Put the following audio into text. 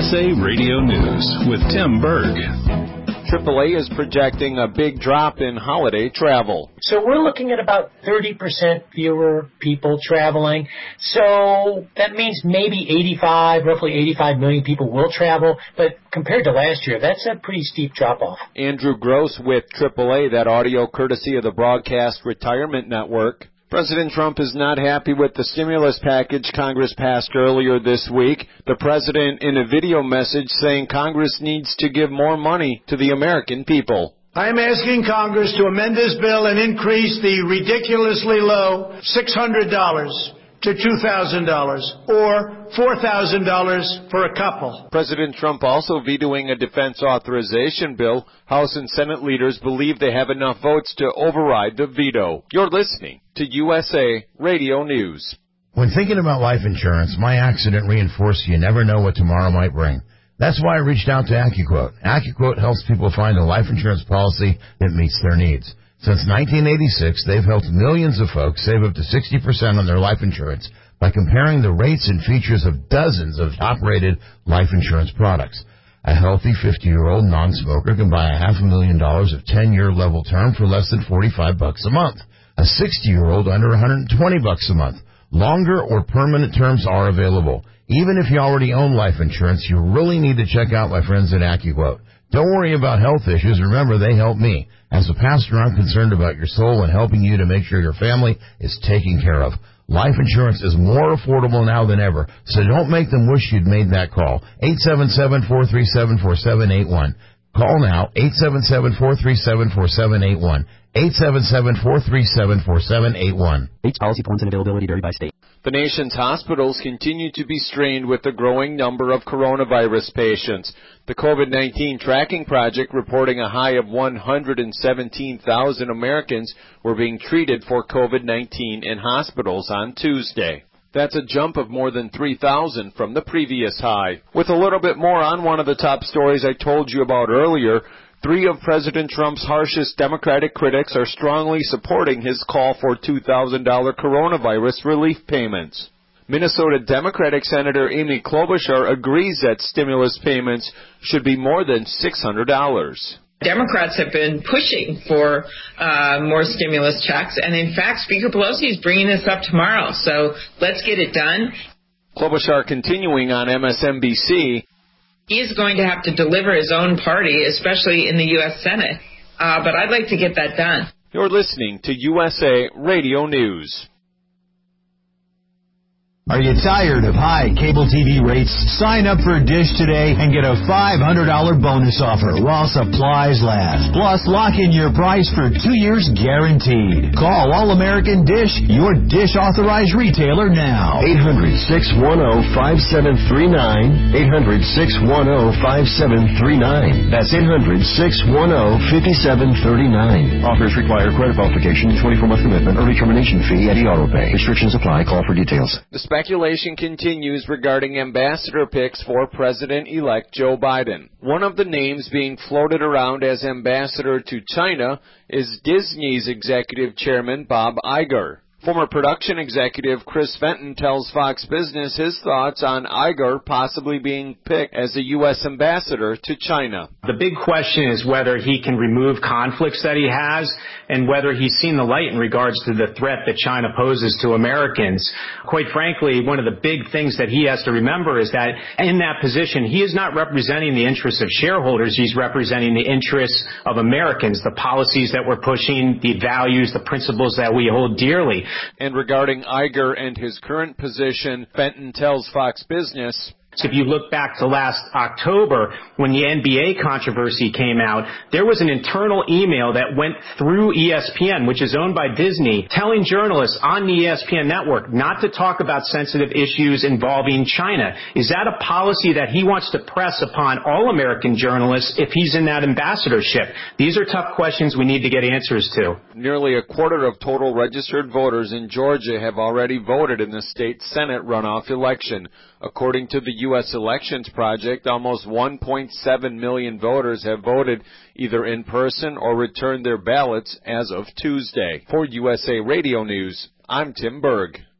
USA Radio News with Tim Berg. AAA is projecting a big drop in holiday travel. So we're looking at about 30% fewer people traveling. So that means maybe roughly 85 million people will travel. But compared to last year, that's a pretty steep drop-off. Andrew Gross with AAA, that audio courtesy of the Broadcast Retirement Network. President Trump is not happy with the stimulus package Congress passed earlier this week. The president in a video message saying Congress needs to give more money to the American people. I am asking Congress to amend this bill and increase the ridiculously low $600 to $2,000 or $4,000 for a couple. President Trump also vetoing a defense authorization bill. House and Senate leaders believe they have enough votes to override the veto. You're listening to USA Radio News. When thinking about life insurance, my accident reinforced you never know what tomorrow might bring. That's why I reached out to AccuQuote. AccuQuote helps people find a life insurance policy that meets their needs. Since 1986, they've helped millions of folks save up to 60% on their life insurance by comparing the rates and features of dozens of top-rated life insurance products. A healthy 50-year-old non-smoker can buy $500,000 of 10-year level term for less than $45 a month. A 60-year-old under $120 a month. Longer or permanent terms are available. Even if you already own life insurance, you really need to check out my friends at AccuQuote. Don't worry about health issues. Remember, they help me. As a pastor, I'm concerned about your soul and helping you to make sure your family is taken care of. Life insurance is more affordable now than ever, so don't make them wish you'd made that call. 877-437-4781. Call now, 877-437-4781. 877-437-4781. Policy points and availability vary by state. The nation's hospitals continue to be strained with the growing number of coronavirus patients. The COVID-19 Tracking Project reporting a high of 117,000 Americans were being treated for COVID-19 in hospitals on Tuesday. That's a jump of more than 3,000 from the previous high. With a little bit more on one of the top stories I told you about earlier, 3 of President Trump's harshest Democratic critics are strongly supporting his call for $2,000 coronavirus relief payments. Minnesota Democratic Senator Amy Klobuchar agrees that stimulus payments should be more than $600. Democrats have been pushing for more stimulus checks, and in fact, Speaker Pelosi is bringing this up tomorrow, so let's get it done. Klobuchar continuing on MSNBC. He is going to have to deliver his own party, especially in the U.S. Senate, but I'd like to get that done. You're listening to USA Radio News. Are you tired of high cable TV rates? Sign up for Dish today and get a $500 bonus offer while supplies last. Plus, lock in your price for 2 years guaranteed. Call All American Dish, your Dish authorized retailer now. 800-610-5739. 800-610-5739. That's 800-610-5739. Offers require credit qualification, 24-month commitment, early termination fee, Eddie Auto Pay. Restrictions apply. Call for details. Speculation continues regarding ambassador picks for President-elect Joe Biden. One of the names being floated around as ambassador to China is Disney's executive chairman Bob Iger. Former production executive Chris Fenton tells Fox Business his thoughts on Iger possibly being picked as a U.S. ambassador to China. The big question is whether he can remove conflicts that he has and whether he's seen the light in regards to the threat that China poses to Americans. Quite frankly, one of the big things that he has to remember is that in that position, he is not representing the interests of shareholders. He's representing the interests of Americans, the policies that we're pushing, the values, the principles that we hold dearly. And regarding Iger and his current position, Fenton tells Fox Business, If you look back to last October, when the NBA controversy came out, there was an internal email that went through ESPN, which is owned by Disney, telling journalists on the ESPN network not to talk about sensitive issues involving China. Is that a policy that he wants to press upon all American journalists if he's in that ambassadorship? These are tough questions we need to get answers to. Nearly a quarter of total registered voters in Georgia have already voted in the state Senate runoff election. According to the U.S. Elections Project, almost 1.7 million voters have voted either in person or returned their ballots as of Tuesday. For USA Radio News, I'm Tim Berg.